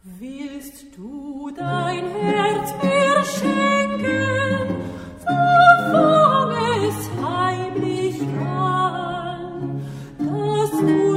Willst du dein Herz mir schenken, so fang es heimlich an, dass du